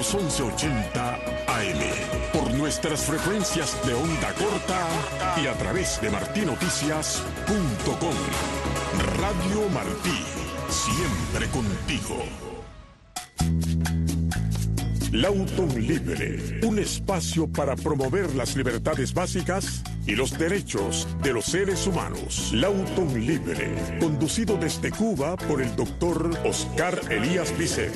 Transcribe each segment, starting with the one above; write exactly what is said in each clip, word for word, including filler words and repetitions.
los once ochenta A M, por nuestras frecuencias de onda corta y a través de martí noticias punto com. Radio Martí, siempre contigo. Lauton Libre, un espacio para promover las libertades básicas y los derechos de los seres humanos. Lauton Libre, conducido desde Cuba por el doctor Oscar Elías Bisset.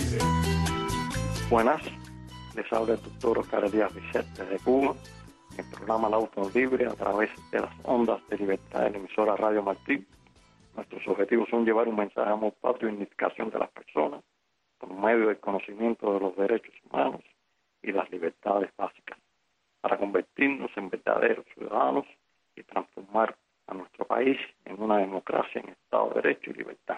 Buenas, les habla el doctor Oscar Elías Bisset desde Cuba, en el programa Lauton Libre a través de las ondas de libertad de la emisora Radio Martí. Nuestros objetivos son llevar un mensaje de amor patrio y unificación de las personas por medio del conocimiento de los derechos humanos y las libertades básicas, para convertirnos en verdaderos ciudadanos y transformar a nuestro país en una democracia en Estado de Derecho y libertad.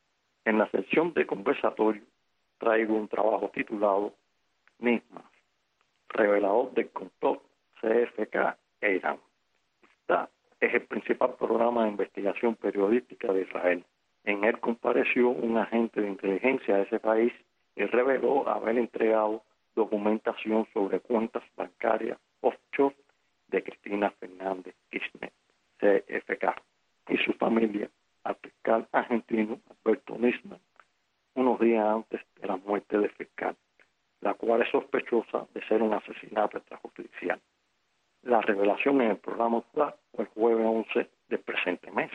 En la sección de conversatorio traigo un trabajo titulado Nisman, revelador del complot C F K e Irán. Esta es el principal programa de investigación periodística de Israel. En él compareció un agente de inteligencia de ese país y reveló haber entregado documentación sobre cuentas bancarias offshore de Cristina Fernández Kirchner, C F K, y su familia al fiscal argentino Alberto Nisman, unos días antes de la muerte del fiscal, la cual es sospechosa de ser un asesinato extrajudicial. La revelación en el programa fue el jueves once del presente mes,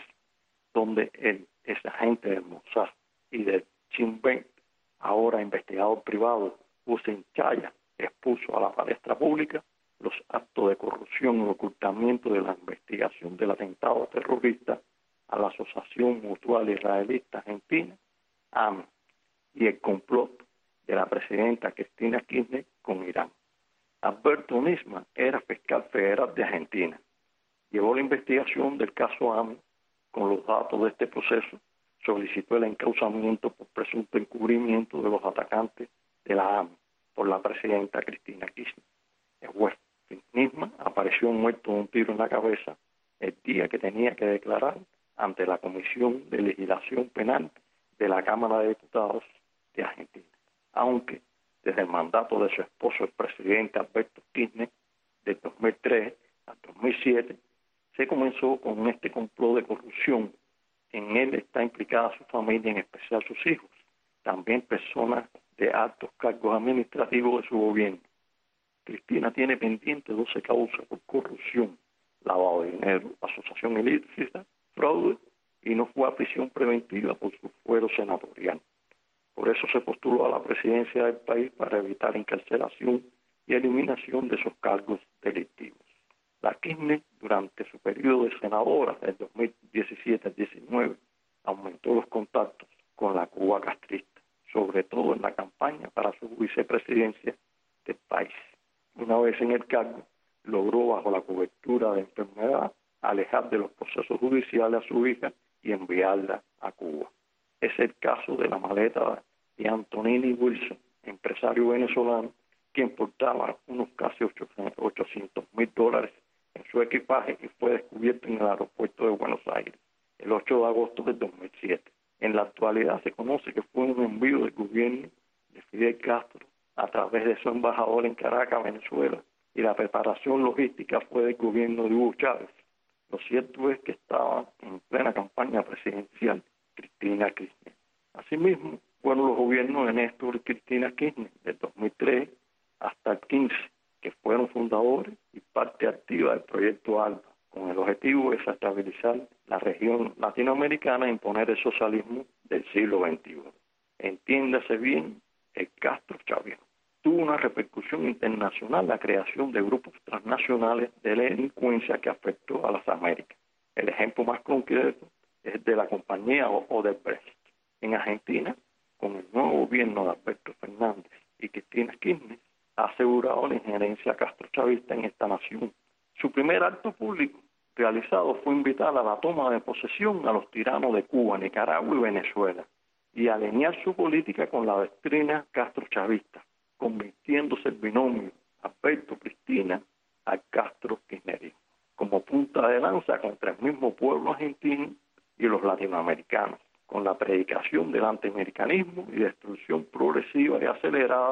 donde el ex agente del Mossad y del Sinn Féin, ahora investigador privado, Hussein Chaya, expuso a la palestra pública los actos de corrupción y ocultamiento de la investigación del atentado terrorista a la Asociación Mutual Israelita Argentina, A M I, y el complot de la presidenta Cristina Kirchner con Irán. Alberto Nisman era fiscal federal de Argentina. Llevó la investigación del caso A M I. Con los datos de este proceso, solicitó el encauzamiento por presunto encubrimiento de los atacantes de la A M I por la presidenta Cristina Kirchner. El juez Nisman apareció muerto de un tiro en la cabeza el día que tenía que declarar ante la Comisión de Legislación Penal de la Cámara de Diputados de Argentina, aunque desde el mandato de su esposo, el presidente Alberto Kirchner, de dos mil tres a dos mil siete, se comenzó con este complot de corrupción. En él está implicada su familia, en especial sus hijos, también personas de altos cargos administrativos de su gobierno. Cristina tiene pendiente doce causas por corrupción, lavado de dinero, asociación ilícita, fraude, y no fue a prisión preventiva por su fuero senatorial. Por eso se postuló a la presidencia del país para evitar encarcelación y eliminación de esos cargos delictivos. La Kirchner, durante su periodo de senadora del dos mil diecisiete al diecinueve, aumentó los contactos con la Cuba castrista, sobre todo en la campaña para su vicepresidencia del país. Una vez en el cargo, logró, bajo la cobertura de enfermedad, alejar de los procesos judiciales a su hija y enviarla a Cuba. Es el caso de la maleta de Antonini Wilson, empresario venezolano, quien portaba unos casi ochocientos mil dólares en su equipaje y fue descubierto en el aeropuerto de Buenos Aires el ocho de agosto del dos mil siete. En la actualidad se conoce que fue un envío del gobierno de Fidel Castro a través de su embajador en Caracas, Venezuela, y la preparación logística fue del gobierno de Hugo Chávez. Lo cierto es que estaba en plena campaña presidencial Cristina Kirchner. Asimismo, fueron los gobiernos de Néstor y Cristina Kirchner del dos mil tres hasta el quince, que fueron fundadores y parte activa del proyecto ALBA, con el objetivo de desestabilizar la región latinoamericana e imponer el socialismo del siglo veintiuno. Entiéndase bien el Castro chavismo. Tuvo una repercusión internacional la creación de grupos transnacionales de delincuencia que afectó a las Américas. El ejemplo más concreto es de la compañía Odebrecht. En Argentina, con el nuevo gobierno de Alberto Fernández y Cristina Kirchner, ha asegurado la injerencia castrochavista en esta nación. Su primer acto público realizado fue invitar a la toma de posesión a los tiranos de Cuba, Nicaragua y Venezuela, y alinear su política con la doctrina castrochavista, convirtiéndose el binomio Alberto-Cristina al Castro-Kirchnerismo, como punta de lanza contra el mismo pueblo argentino y los latinoamericanos, con la predicación del antiamericanismo y destrucción progresiva y acelerada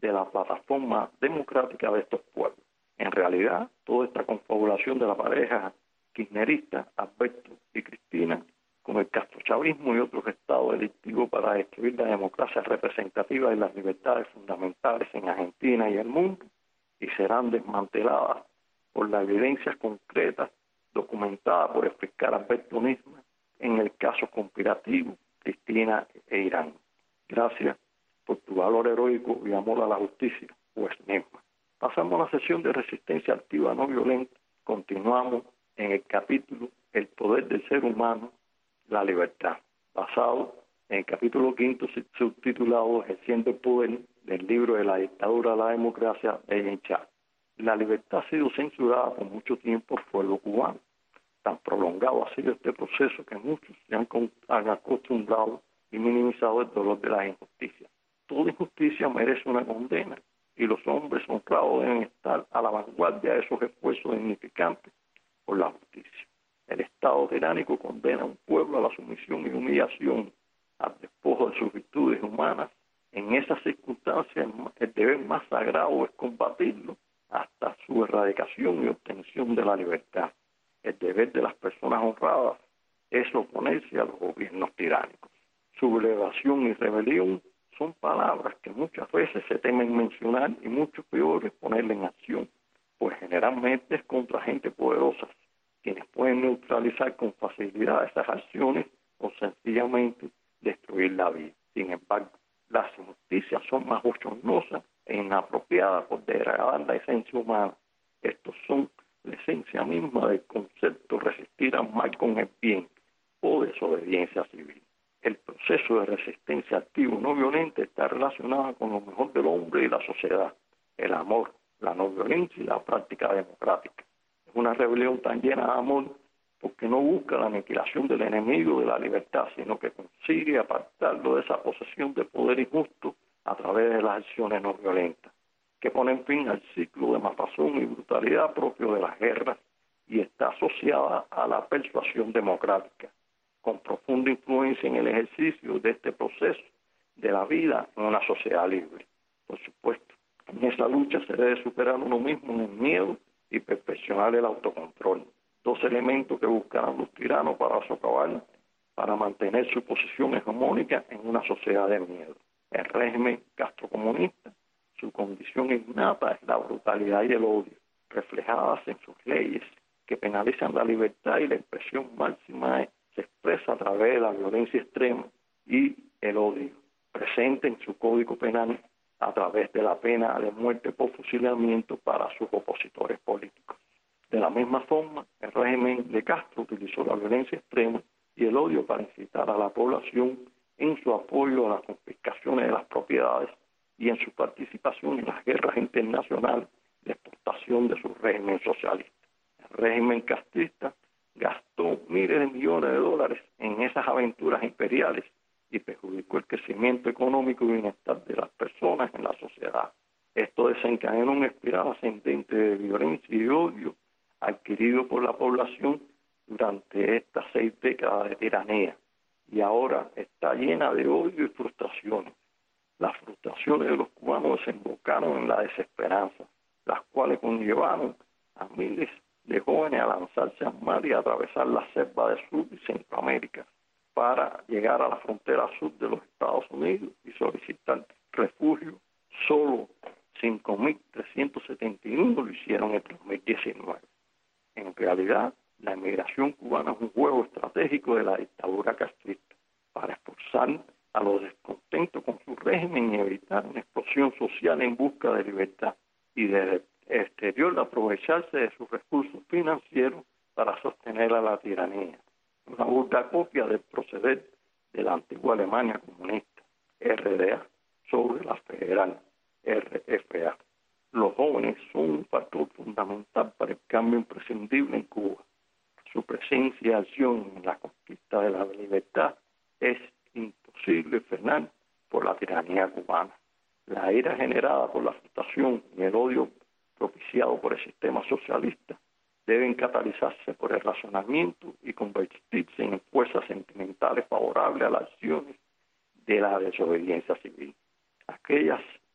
de la plataforma democrática de estos pueblos. En realidad, toda esta confabulación de la pareja kirchnerista, Alberto y Cristina, con el castrochavismo y otros estados delictivos para destruir la democracia representativa y las libertades fundamentales en Argentina y el mundo, y serán desmanteladas por la evidencia concreta documentada por el fiscal Alberto Nisman en el caso conspirativo Cristina e Irán. Gracias por tu valor heroico y amor a la justicia, juez Nisman. Pasamos a la sesión de resistencia activa no violenta. Continuamos en el capítulo El poder del ser humano, la libertad, basado en el capítulo quinto subtitulado Ejerciendo el poder del libro de la dictadura a la democracia de Jean Charles. La libertad ha sido censurada por mucho tiempo por el pueblo cubano. Tan prolongado ha sido este proceso que muchos se han, han acostumbrado y minimizado el dolor de la injusticia. Toda injusticia merece una condena y los hombres honrados deben estar a la vanguardia de esos esfuerzos dignificantes por la justicia. El Estado tiránico condena a un pueblo a la sumisión y humillación, al despojo de sus virtudes humanas. En esas circunstancias, el deber más sagrado es combatirlo hasta su erradicación y obtención de la libertad. El deber de las personas honradas es oponerse a los gobiernos tiránicos. Sublevación y rebelión son palabras que muchas veces se temen mencionar y mucho peor es ponerla en acción, pues generalmente es contra gente poderosa, quienes pueden neutralizar con facilidad esas acciones o sencillamente destruir la vida. Sin embargo, las injusticias son más bochornosas e inapropiadas por degradar la esencia humana. Estos son la esencia misma del concepto resistir al mal con el bien o desobediencia civil. El proceso de resistencia activo no violenta está relacionado con lo mejor del hombre y la sociedad, el amor, la no violencia y la práctica democrática. Es una rebelión tan llena de amor porque no busca la aniquilación del enemigo de la libertad, sino que consigue apartarlo de esa posesión de poder injusto a través de las acciones no violentas, que ponen fin al ciclo de matazón y brutalidad propio de las guerras y está asociada a la persuasión democrática, con profunda influencia en el ejercicio de este proceso de la vida en una sociedad libre. Por supuesto, en esa lucha se debe superar uno mismo en el miedo y perfeccionar el autocontrol, dos elementos que buscarán los tiranos para socavar, para mantener su posición hegemónica en una sociedad de miedo. El régimen castrocomunista, su condición innata es la brutalidad y el odio, reflejadas en sus leyes que penalizan la libertad y la expresión máxima se expresa a través de la violencia extrema y el odio, presente en su código penal a través de la pena de muerte por fusilamiento para sus opositores políticos. De la misma forma, el régimen de Castro utilizó la violencia extrema y el odio para incitar a la población en su apoyo a las confiscaciones de las propiedades y en su participación en las guerras internacionales de exportación de su régimen socialista. El régimen castrista gastó miles de millones de dólares en esas aventuras imperiales y perjudicó el crecimiento económico y bienestar de las personas en la sociedad. Esto desencadenó una espiral ascendente de violencia y odio adquirido por la población durante estas seis décadas de tiranía y ahora está llena de odio y frustraciones. Las frustraciones de los cubanos desembocaron en la desesperanza, las cuales conllevaron a miles de jóvenes a lanzarse al mar y a atravesar la selva de Sur y Centroamérica para llegar a la frontera sur de los Estados Unidos y solicitar refugio. Solo cinco mil trescientos setenta y uno lo hicieron en dos mil diecinueve. En realidad, la emigración cubana es un juego estratégico de la dictadura castrista para expulsar a los descontentos con su régimen y evitar una explosión social en busca de libertad y de exterior aprovecharse de sus recursos financieros para sostener a la tiranía. Una burda copia del proceder de la antigua Alemania comunista, R D A, sobre la federal, R F A. Los jóvenes son un factor fundamental para el cambio imprescindible en Cuba. Su presencia y acción en la conquista de la libertad es imposible frenar por la tiranía cubana. La ira generada por la frustración y el odio propiciado por el sistema socialista deben catalizarse por el razonamiento y convertirse en fuerzas sentimentales favorables a las acciones de la desobediencia civil. Aquellas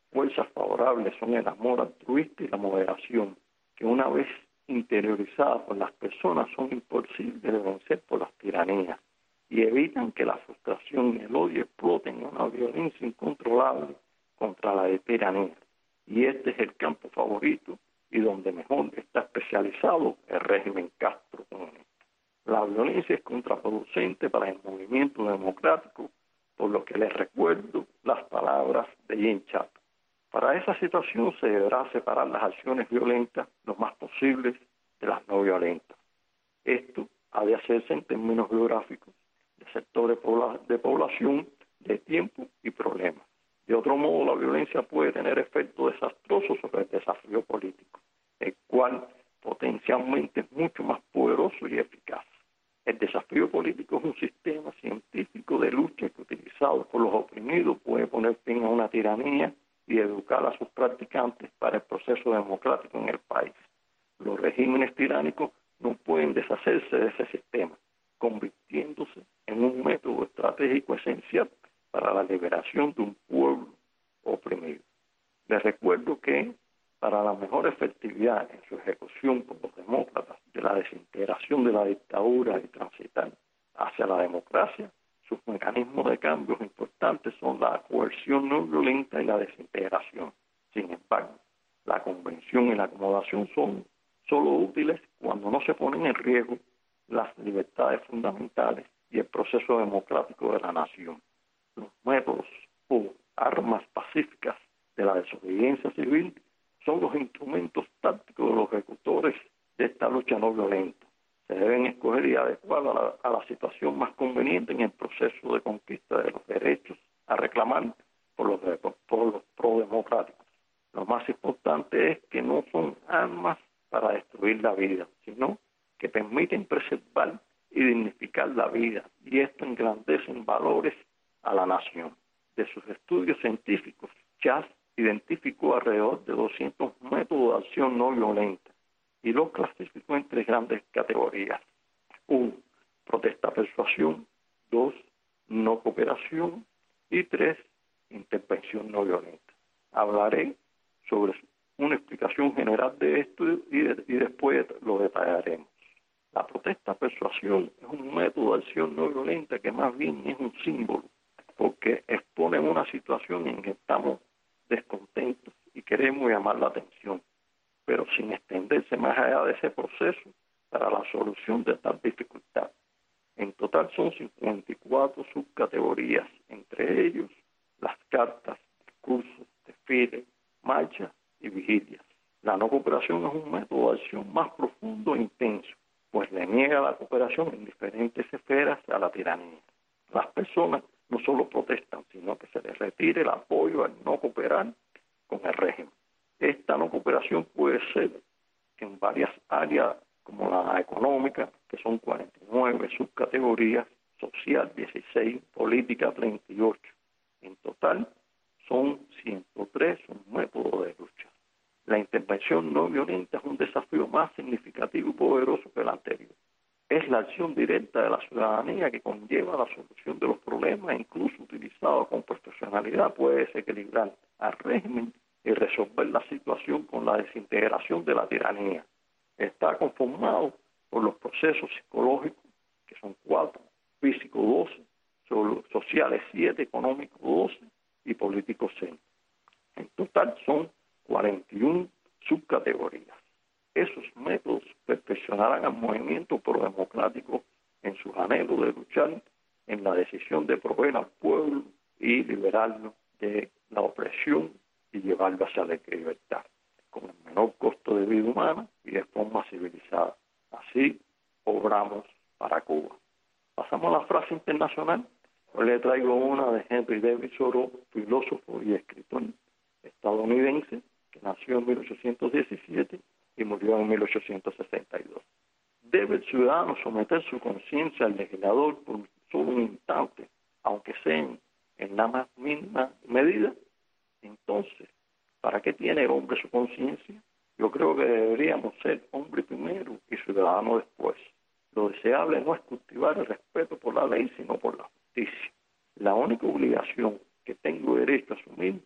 fuerzas favorables son el amor altruista y la moderación, que una vez interiorizadas por las personas son imposibles de vencer por las tiranías y evitan que la frustración y el odio exploten en una violencia incontrolable contra la tiranía. Y este es el campo favorito y donde mejor está especializado el régimen Castro comunista. La violencia es contraproducente para el movimiento democrático, por lo que les recuerdo las palabras de Jean Chap. Para esa situación se deberá separar las acciones violentas lo más posible de las no violentas. Esto ha de hacerse en términos geográficos, de sectores de población, de tiempo y problemas. De otro modo, la violencia puede tener efectos desastrosos sobre el desafío político, el cual potencialmente es mucho más poderoso y eficaz. El desafío político es un sistema científico de lucha que, utilizado por los oprimidos, puede poner fin a una tiranía y educar a sus practicantes para el proceso democrático en el país. Los regímenes tiránicos no pueden deshacerse de ese sistema, convirtiéndose en un método estratégico esencial para la liberación de un pueblo oprimido. Les recuerdo que para la mejor efectividad en su ejecución por los demócratas de la desintegración de la dictadura y transitar hacia la democracia, sus mecanismos de cambios importantes son la coerción no violenta y la desintegración. Sin embargo, la convención y la acomodación son solo útiles cuando no se ponen en riesgo las libertades fundamentales y el proceso democrático de la nación. Los métodos o armas pacíficas de la desobediencia civil son los instrumentos tácticos de los ejecutores de esta lucha no violenta. Se deben escoger y adecuar a la, a la situación más conveniente en el proceso de conquista de los derechos a reclamar por los, por los prodemocráticos. Lo más importante es que no son armas para destruir la vida, sino que permiten preservar y dignificar la vida, y esto engrandece en valores a la nación. De sus estudios científicos, Chas identificó alrededor de doscientos métodos de acción no violenta y los clasificó en tres grandes categorías. Uno, protesta-persuasión. Dos, no cooperación. Y tres, intervención no violenta. Hablaré sobre una explicación general de esto y, de, y después lo detallaremos. La protesta-persuasión es un método de acción no violenta que más bien es un símbolo, porque expone una situación en que estamos descontentos y queremos llamar la atención, pero sin extenderse más allá de ese proceso para la solución de tal dificultad. En total son cincuenta y cuatro subcategorías, entre ellos las cartas, discursos, desfiles, marchas y vigilias. La no cooperación es un método de acción más profundo e intenso, pues le niega la cooperación en diferentes esferas a la tiranía. Las personas no solo protestan, sino que se les retire el apoyo al no cooperar con el régimen. Esta no cooperación puede ser en varias áreas, como la económica, que son cuarenta y nueve subcategorías, social dieciséis, política treinta y ocho. En total son ciento tres un método de lucha. La intervención no violenta es un desafío más significativo y poderoso que el anterior. Es la acción directa de la ciudadanía que conlleva la solución de los problemas e incluso utilizado con profesionalidad puede desequilibrar al régimen y resolver la situación con la desintegración de la tiranía. Está conformado por los procesos psicológicos, que son cuatro, físico doce, sociales siete, económicos doce y políticos seis. En total son cuarenta y una subcategorías. Esos métodos perfeccionarán al movimiento prodemocrático en sus anhelos de luchar en la decisión de proveer al pueblo y liberarlo de la opresión y llevarlo hacia la libertad, con el menor costo de vida humana y de forma civilizada. Así obramos para Cuba. Pasamos a la frase internacional. Hoy le traigo una de Henry David Thoreau, filósofo y escritor estadounidense, que nació en mil ochocientos diecisiete y murió en mil ochocientos sesenta y dos. Debe el ciudadano someter su conciencia al legislador por solo un instante, aunque sea en, en la más mínima medida. Entonces, ¿para qué tiene el hombre su conciencia? Yo creo que deberíamos ser hombre primero y ciudadano después. Lo deseable no es cultivar el respeto por la ley, sino por la justicia. La única obligación que tengo derecho a asumir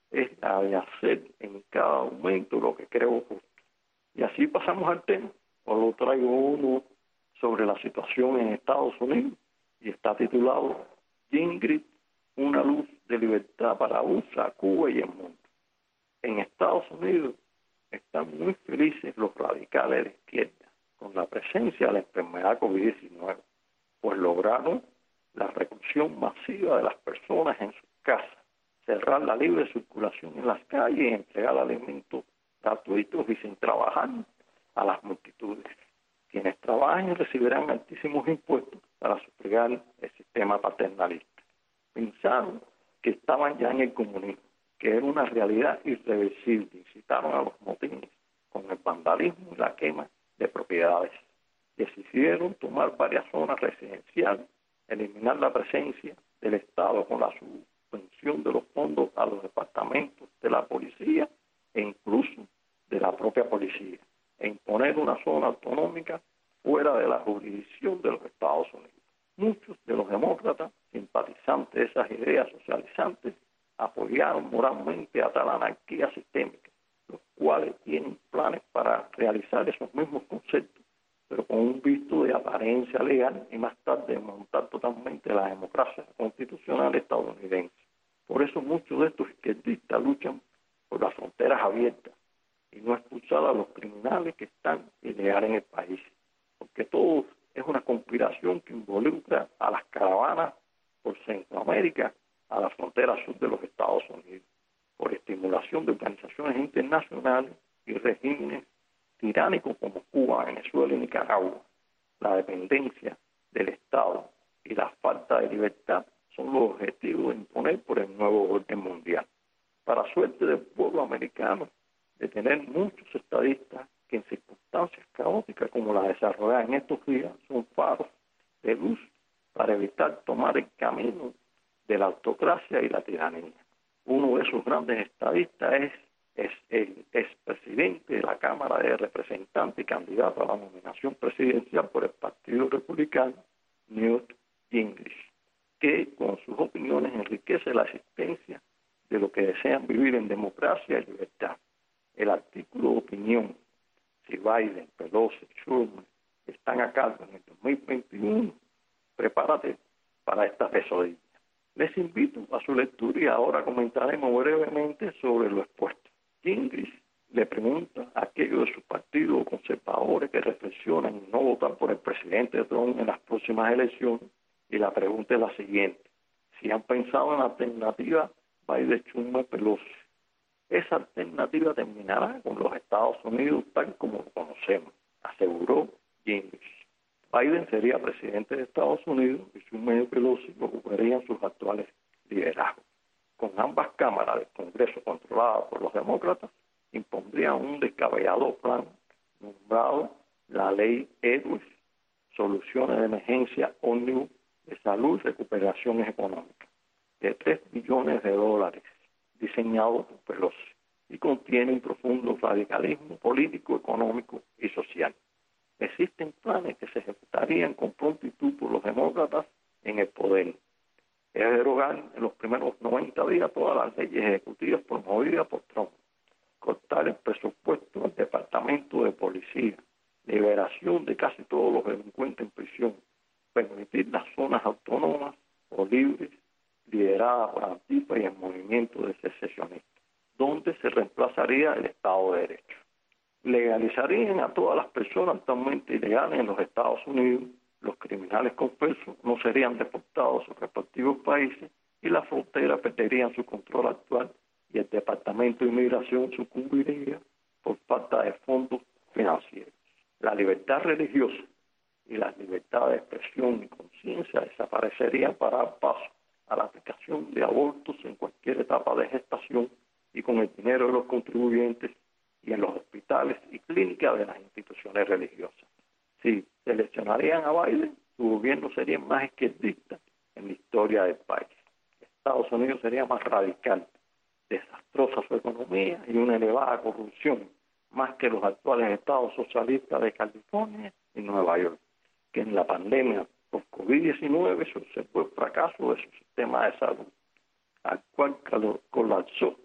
es la de hacer en cada momento lo que creo justo. Y así pasamos al tema. Os traigo uno sobre la situación en Estados Unidos y está titulado Gingrich, una luz de libertad para U S A, Cuba y el mundo. En Estados Unidos están muy felices los radicales de izquierda con la presencia de la enfermedad COVID diecinueve, pues lograron la reclusión masiva de las personas en sus casas, cerrar la libre circulación en las calles y entregar alimentos gratuitos y sin trabajar a las multitudes. Quienes trabajen recibirán altísimos impuestos para sufragar el sistema paternalista. Pensaron que estaban ya en el comunismo, que era una realidad irreversible. Incitaron a los motines con el vandalismo y la quema de propiedades. Decidieron tomar varias zonas residenciales, eliminar la presencia del Estado con la suspensión de los fondos a los departamentos de la policía e incluso de la propia policía, e imponer una zona autonómica fuera de la jurisdicción de los Estados Unidos. Muchos de los demócratas, simpatizantes de esas ideas socializantes, apoyaron moralmente a tal anarquía sistémica, los cuales tienen planes para realizar esos mismos conceptos, pero con un visto de apariencia legal y más tarde montar totalmente la democracia constitucional estadounidense. Por eso muchos de estos izquierdistas luchan por las fronteras abiertas y no expulsar a los criminales que están ilegales en el país, porque todo es una conspiración que involucra a las caravanas por Centroamérica a la frontera sur de los Estados Unidos, por estimulación de organizaciones internacionales y regímenes tiránicos como Cuba, Venezuela y Nicaragua. La dependencia del Estado y la falta de libertad son los objetivos de imponer por el nuevo orden mundial. Para suerte del pueblo americano, de tener muchos estadistas que en circunstancias caóticas como las desarrolladas en estos días son faros de luz para evitar tomar el camino de la autocracia y la tiranía. Uno de esos grandes estadistas es, es el expresidente de la Cámara de Representantes y candidato a la nominación presidencial por el Partido Republicano, Newt Gingrich, que con sus opiniones enriquece la existencia de lo que desean vivir en democracia y libertad. El artículo de opinión, si Biden, Pelosi, Schumer están a cargo en el dos mil veintiuno, prepárate para esta pesadilla. Les invito a su lectura y ahora comentaremos brevemente sobre lo expuesto. Gingrich le pregunta a aquellos de su partido conservadores que reflexionan en no votar por el presidente Trump en las próximas elecciones, y la pregunta es la siguiente: si han pensado en la alternativa Biden-Schumer-Pelosi, esa alternativa terminará con los Estados Unidos tal como lo conocemos, aseguró Gingrich. Biden sería presidente de Estados Unidos y Schumer y Pelosi ocuparían sus actuales liderazgos. Con ambas cámaras del Congreso controladas por los demócratas, impondrían un descabellado plan nombrado la Ley Edwards, Soluciones de Emergencia Ómnibus de Salud y Recuperación Económica, de tres billones de dólares, diseñado por Pelosi, y contiene un profundo radicalismo político, económico y social. Existen planes que se ejecutarían con prontitud por los demócratas en el poder. Es derogar en los primeros noventa días todas las leyes ejecutivas promovidas por Trump, cortar el presupuesto del Departamento de Policía, liberación de casi todos los delincuentes en prisión, permitir las zonas autónomas o libres lideradas por Antifa y el movimiento de secesionistas, donde se reemplazaría el Estado de Derecho. Legalizarían a todas las personas actualmente ilegales en los Estados Unidos, los criminales confesos no serían deportados a sus respectivos países y las fronteras perderían su control actual y el Departamento de Inmigración sucumbiría por falta de fondos financieros. La libertad religiosa y la libertad de expresión y conciencia desaparecerían para dar paso a la aplicación de abortos en cualquier etapa de gestación y con el dinero de los contribuyentes y en los hospitales y clínicas de las instituciones religiosas. Si seleccionarían a Biden, su gobierno sería más izquierdista en la historia del país. Estados Unidos sería más radical, desastrosa su economía y una elevada corrupción, más que los actuales estados socialistas de California y Nueva York, que en la pandemia por COVID diecinueve se observó el fracaso de su sistema de salud, al cual colapsó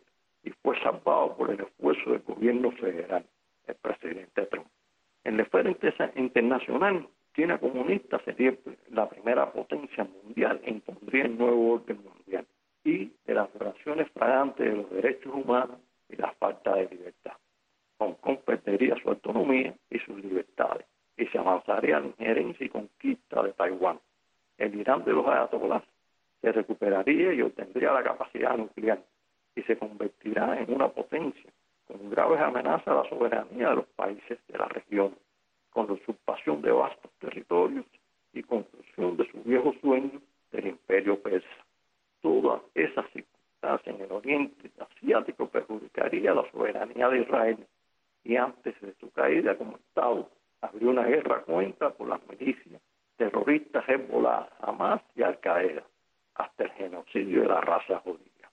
y fue salvado por el esfuerzo del gobierno federal, el presidente Trump. En la esfera internacional, China comunista sería la primera potencia mundial e impondría el nuevo orden mundial, y de las violaciones flagrantes de los derechos humanos y la falta de libertad. Hong Kong perdería su autonomía y sus libertades, y se avanzaría a la injerencia y conquista de Taiwán. El Irán de los ayatolás se recuperaría y obtendría la capacidad nuclear, y se convertirá en una potencia con graves amenazas a la soberanía de los países de la región, con la usurpación de vastos territorios y construcción de su viejo sueño del imperio persa. Todas esas circunstancias en el oriente asiático perjudicaría la soberanía de Israel, y antes de su caída como Estado, abrió una guerra cruenta por las milicias terroristas Hezbollah, Hamas y Al-Qaeda, hasta el genocidio de la raza judía.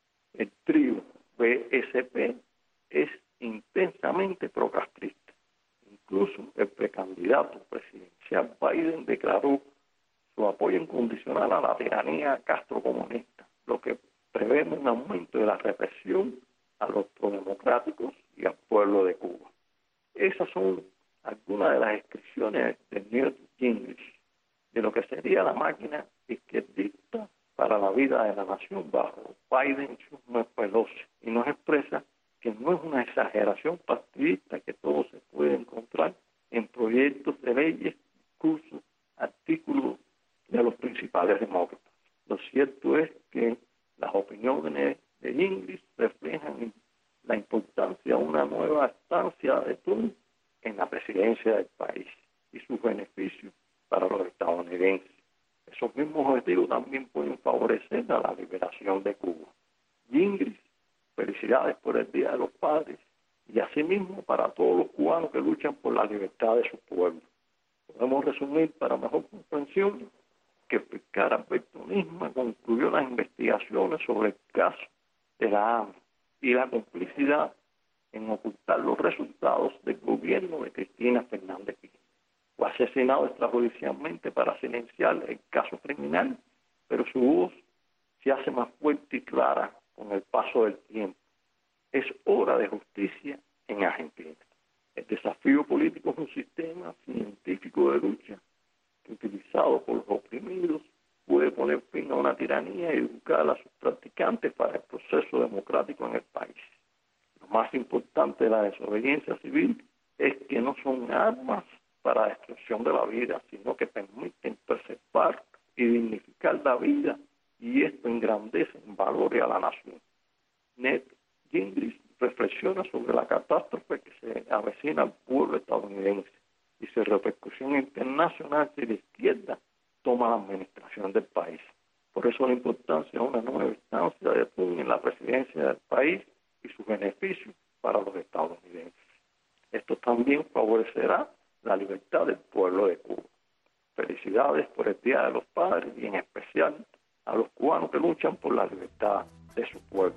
El trío B S P es intensamente procastrista. Incluso el precandidato presidencial Biden declaró su apoyo incondicional a la tiranía castrocomunista, lo que prevé un aumento de la represión a los prodemocráticos y al pueblo de Cuba. Esas son algunas de las descripciones de Newt Gingrich de lo que sería la máquina izquierdista para la vida de la nación bajo Biden y sus Pelosi, y nos expresa que no es una exageración partidista, que todo se puede encontrar en proyectos de leyes, discursos, artículos de los principales demócratas. Lo cierto es que las opiniones de Gingrich reflejan la importancia de una nueva estancia de Trump en la presidencia del país y sus beneficios para los estadounidenses. Esos mismos objetivos también pueden favorecer a la liberación de Cuba. Gingrich, felicidades por el Día de los Padres, y asimismo para todos los cubanos que luchan por la libertad de su pueblo. Podemos resumir para mejor comprensión que el fiscal Alberto Nisma concluyó las investigaciones sobre el caso de la A M I y la complicidad en ocultar los resultados del gobierno de Cristina Fernández Kirchner. Fue asesinado extrajudicialmente para silenciar el caso criminal, pero su voz se hace más fuerte y clara con el paso del tiempo. Es hora de justicia en Argentina. El desafío político es un sistema científico de lucha que, utilizado por los oprimidos, puede poner fin a una tiranía y educar a sus practicantes para el proceso democrático en el país. Lo más importante de la desobediencia civil es que no son armas para la destrucción de la vida, sino que permiten preservar y dignificar la vida, y esto engrandece en valores a la nación. Ned Gingrich reflexiona sobre la catástrofe que se avecina al pueblo estadounidense y su repercusión internacional si la izquierda toma la administración del país. Por eso la importancia de una nueva instancia de Trump en la presidencia del país y sus beneficios para los estadounidenses. Esto también favorecerá la libertad del pueblo de Cuba. Felicidades por el Día de los Padres, y en especial a los cubanos que luchan por la libertad de su pueblo.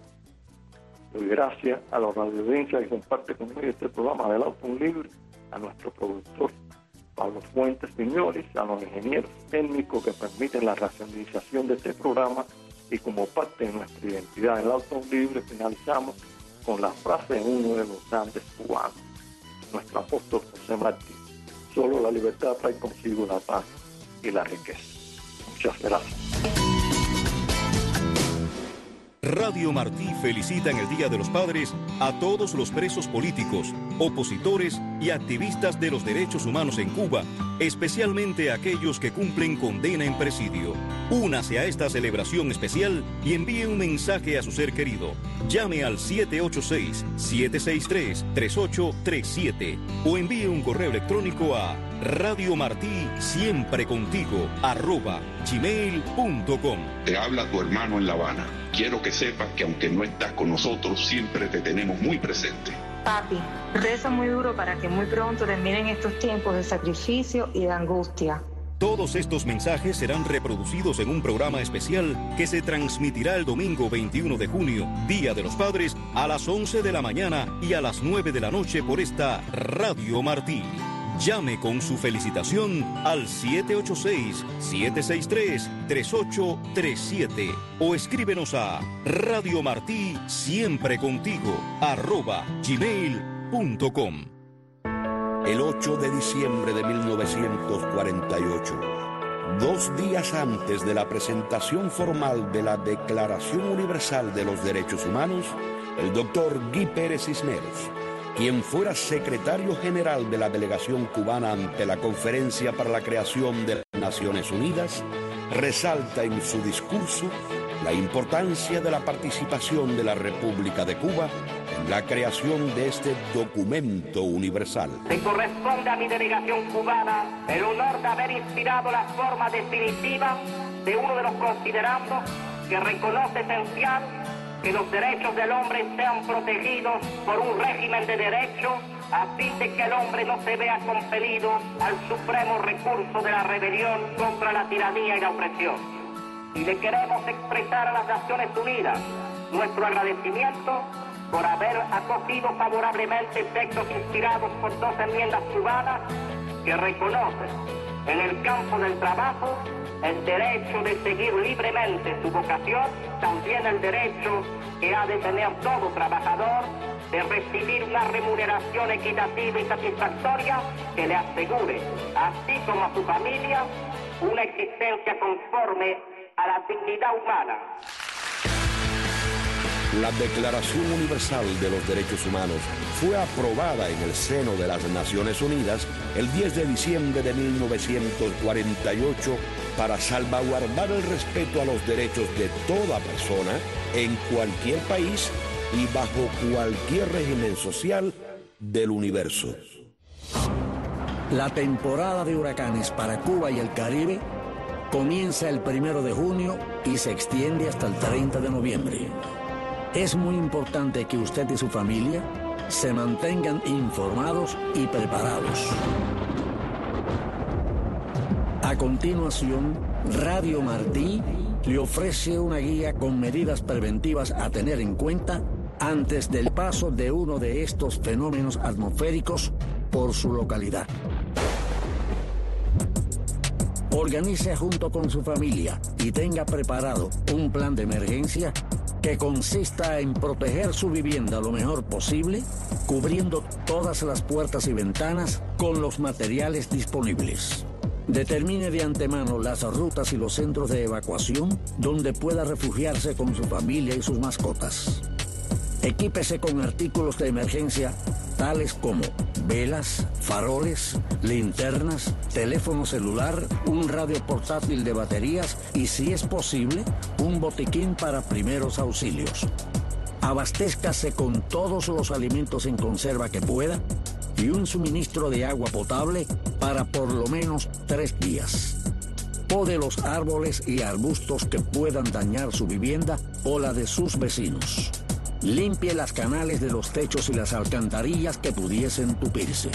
Doy gracias a la radioaudiencia que comparte conmigo este programa del Auto Libre, a nuestro productor Pablo Fuentes Piñoles, a los ingenieros técnicos que permiten la racionalización de este programa, y como parte de nuestra identidad del Auto Libre finalizamos con la frase de uno de los grandes cubanos, nuestro apóstol José Martí: solo la libertad trae consigo la paz y la riqueza. Muchas gracias. Radio Martí felicita en el Día de los Padres a todos los presos políticos, opositores y activistas de los derechos humanos en Cuba, especialmente aquellos que cumplen condena en presidio. Únase a esta celebración especial y envíe un mensaje a su ser querido. Llame al siete ocho seis, siete seis tres, tres ocho tres siete o envíe un correo electrónico a Radio Martí siempre contigo arroba gmail punto com. Te habla tu hermano en La Habana. Quiero que sepas que aunque no estás con nosotros, siempre te tenemos muy presente. Papi, reza muy duro para que muy pronto terminen estos tiempos de sacrificio y de angustia. Todos estos mensajes serán reproducidos en un programa especial que se transmitirá el domingo veintiuno de junio, Día de los Padres, a las once de la mañana y a las nueve de la noche por esta Radio Martí. Llame con su felicitación al siete ocho seis, siete seis tres, tres ocho tres siete o escríbenos a Radio Martí siempre contigo arroba gmail punto com. El ocho de diciembre de mil novecientos cuarenta y ocho, dos días antes de la presentación formal de la Declaración Universal de los Derechos Humanos, el doctor Guy Pérez Cisneros, quien fuera secretario general de la delegación cubana ante la Conferencia para la Creación de las Naciones Unidas, resalta en su discurso la importancia de la participación de la República de Cuba en la creación de este documento universal. Le corresponde a mi delegación cubana el honor de haber inspirado la forma definitiva de uno de los considerandos que reconoce esencial que los derechos del hombre sean protegidos por un régimen de derecho a fin de que el hombre no se vea compelido al supremo recurso de la rebelión contra la tiranía y la opresión. Y le queremos expresar a las Naciones Unidas nuestro agradecimiento por haber acogido favorablemente textos inspirados por dos enmiendas cubanas que reconocen en el campo del trabajo el derecho de seguir libremente su vocación, también el derecho que ha de tener todo trabajador de recibir una remuneración equitativa y satisfactoria que le asegure, así como a su familia, una existencia conforme a la dignidad humana. La Declaración Universal de los Derechos Humanos fue aprobada en el seno de las Naciones Unidas el diez de diciembre de mil novecientos cuarenta y ocho para salvaguardar el respeto a los derechos de toda persona en cualquier país y bajo cualquier régimen social del universo. La temporada de huracanes para Cuba y el Caribe comienza el primero de junio y se extiende hasta el treinta de noviembre. Es muy importante que usted y su familia se mantengan informados y preparados. A continuación, Radio Martí le ofrece una guía con medidas preventivas a tener en cuenta antes del paso de uno de estos fenómenos atmosféricos por su localidad. Organice junto con su familia y tenga preparado un plan de emergencia que consista en proteger su vivienda lo mejor posible, cubriendo todas las puertas y ventanas con los materiales disponibles. Determine de antemano las rutas y los centros de evacuación donde pueda refugiarse con su familia y sus mascotas. Equípese con artículos de emergencia tales como velas, faroles, linternas, teléfono celular, un radio portátil de baterías y, si es posible, un botiquín para primeros auxilios. Abastézcase con todos los alimentos en conserva que pueda y un suministro de agua potable para por lo menos tres días. Pode los árboles y arbustos que puedan dañar su vivienda o la de sus vecinos. Limpie las canales de los techos y las alcantarillas que pudiesen tupirse.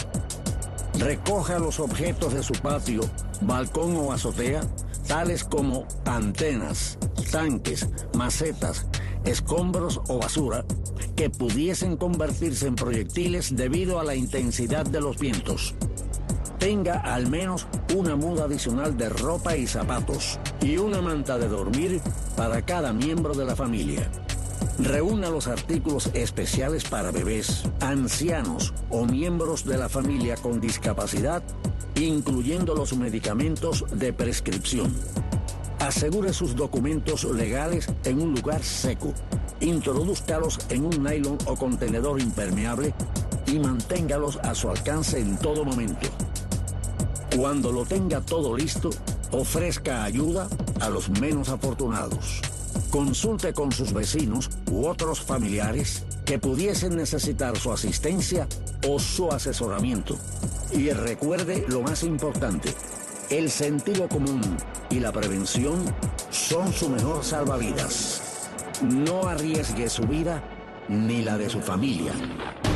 Recoja los objetos de su patio, balcón o azotea, tales como antenas, tanques, macetas, escombros o basura, que pudiesen convertirse en proyectiles debido a la intensidad de los vientos. Tenga al menos una muda adicional de ropa y zapatos y una manta de dormir para cada miembro de la familia. Reúna los artículos especiales para bebés, ancianos o miembros de la familia con discapacidad, incluyendo los medicamentos de prescripción. Asegure sus documentos legales en un lugar seco. Introdúzcalos en un nylon o contenedor impermeable y manténgalos a su alcance en todo momento. Cuando lo tenga todo listo, ofrezca ayuda a los menos afortunados. Consulte con sus vecinos u otros familiares que pudiesen necesitar su asistencia o su asesoramiento. Y recuerde lo más importante, el sentido común y la prevención son su mejor salvavidas. No arriesgue su vida ni la de su familia.